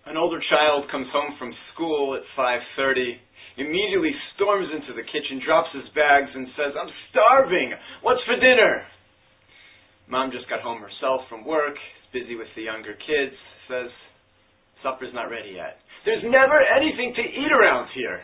An older child comes home from school at 5:30, immediately storms into the kitchen, drops his bags, and says, "I'm starving. What's for dinner?" Mom just got home herself from work, is busy with the younger kids, says, "Supper's not ready yet." There's never anything to eat around here.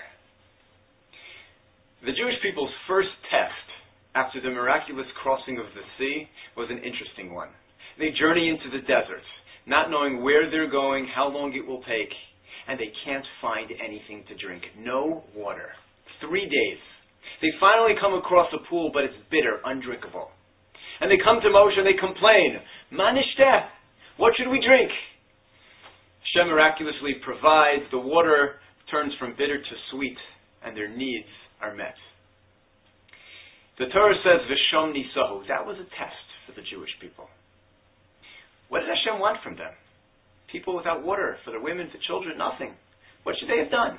The Jewish people's first test after the miraculous crossing of the sea was an interesting one. They journey into the desert, not knowing where they're going, how long it will take, and they can't find anything to drink. No water. 3 days. They finally come across a pool, but it's bitter, undrinkable. And they come to Moshe and they complain, "Ma nishteh? What should we drink?" Hashem miraculously provides. The water turns from bitter to sweet, and their needs are met. The Torah says, "V'shom nisahu." That was a test for the Jewish people. What did Hashem want from them? People without water, for their women, for children, nothing. What should they have done?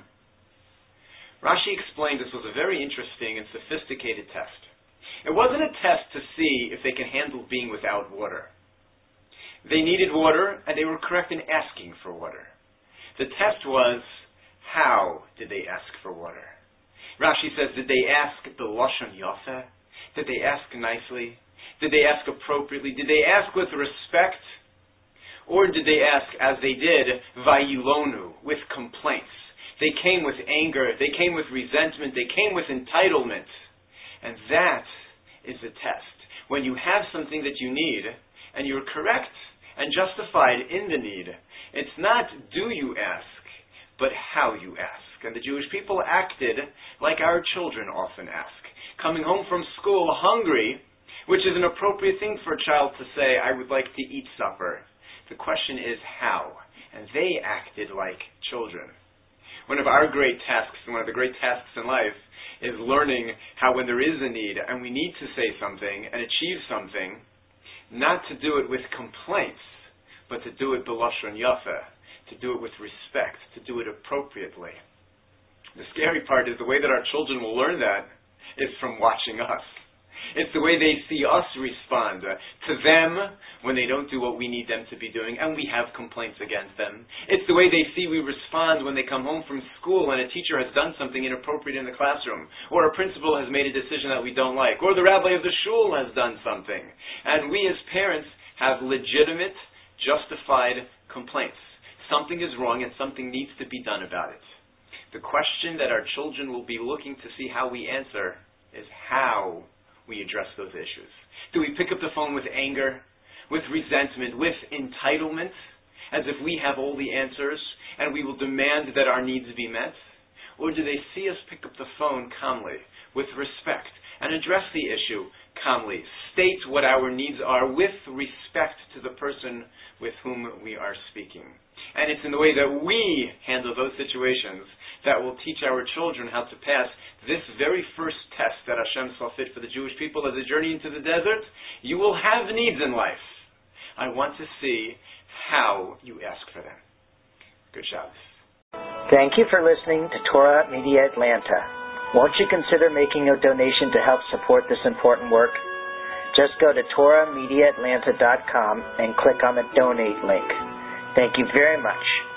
Rashi explained this was a very interesting and sophisticated test. It wasn't a test to see if they can handle being without water. They needed water, and they were correct in asking for water. The test was, how did they ask for water? Rashi says, did they ask the Lashon Yafeh? Did they ask nicely? Did they ask appropriately? Did they ask with respect? Or did they ask, as they did, Vayilonu, with complaints? They came with anger, they came with resentment, they came with entitlement. And that is the test. When you have something that you need, and you're correct and justified in the need, it's not do you ask, but how you ask. And the Jewish people acted like our children often ask. Coming home from school hungry, which is an appropriate thing for a child to say, "I would like to eat supper." The question is how. And they acted like children. One of our great tasks, and one of the great tasks in life, is learning how when there is a need, and we need to say something and achieve something, not to do it with complaints, but to do it b'lashon yafeh, to do it with respect, to do it appropriately. The scary part is the way that our children will learn that is from watching us. It's the way they see us respond to them when they don't do what we need them to be doing, and we have complaints against them. It's the way they see we respond when they come home from school and a teacher has done something inappropriate in the classroom, or a principal has made a decision that we don't like, or the rabbi of the shul has done something. And we as parents have legitimate, justified complaints. Something is wrong and something needs to be done about it. The question that our children will be looking to see how we answer is how we address those issues. Do we pick up the phone with anger, with resentment, with entitlement, as if we have all the answers and we will demand that our needs be met? Or do they see us pick up the phone calmly, with respect, and address the issue calmly, state what our needs are with respect to the person with whom we are speaking? And it's in the way that we handle those situations that will teach our children how to pass this very first test that Hashem saw fit for the Jewish people as they journey into the desert. You will have needs in life. I want to see how you ask for them. Good Shabbos. Thank you for listening to Torah Media Atlanta. Won't you consider making a donation to help support this important work? Just go to TorahMediaAtlanta.com and click on the donate link. Thank you very much.